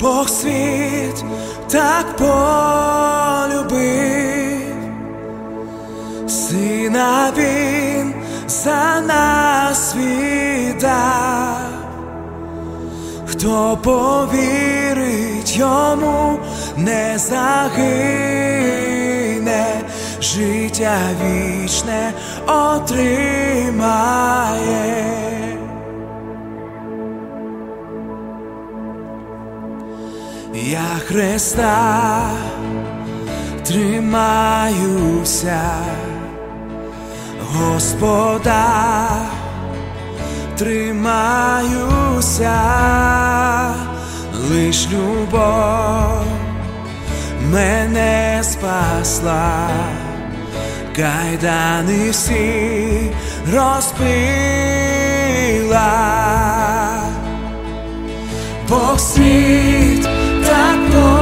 Бог світ так полюбив, Сина Він за нас віддав. Хто повірить йому, не загине, життя вічне отримає. Я Христа тримаюся, Господа тримаюся, лиш любов мене спасла, кайдани всі розбила. Бог світ так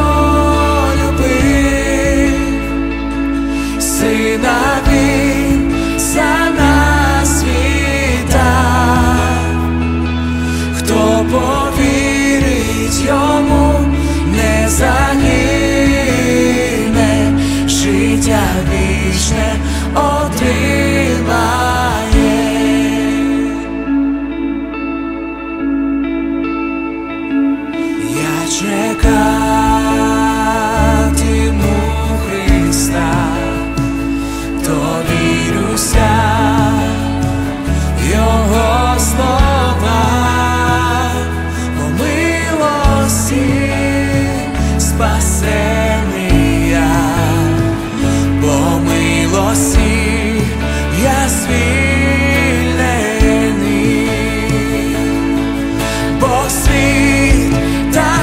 полюбив, Сина Він за нас віддав. Хто повірить йому, не загине, життя вічне отримає. Я чекатиму Христа, довірюся Його словам, по милості спасений я, по милості я звільнений. Бог світ так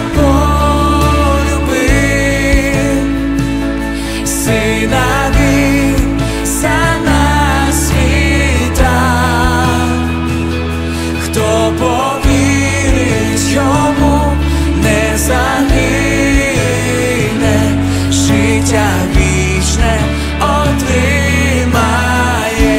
полюбив, Сина Він за нас віддав. Хто повірить йому, не загине, життя вічне отримає.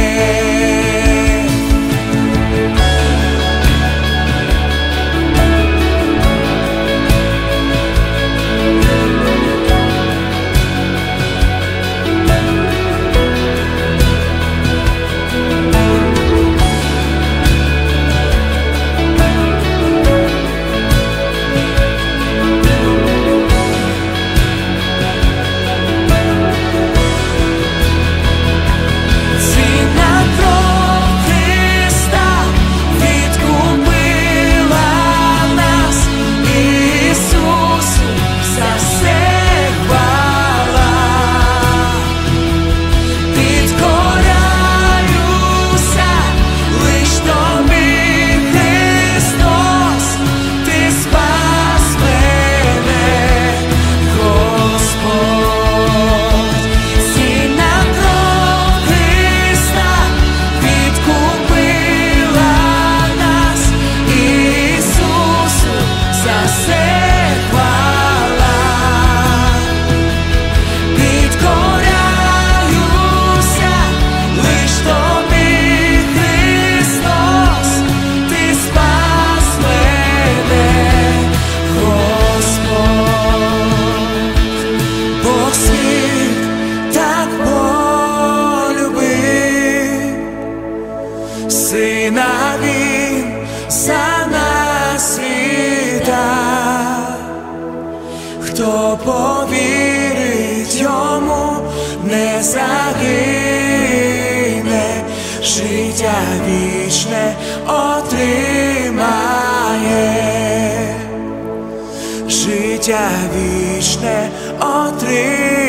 Сина Він за нас віддав. Хто повірить йому, не загине, життя вічне отримає, життя вічне отримає.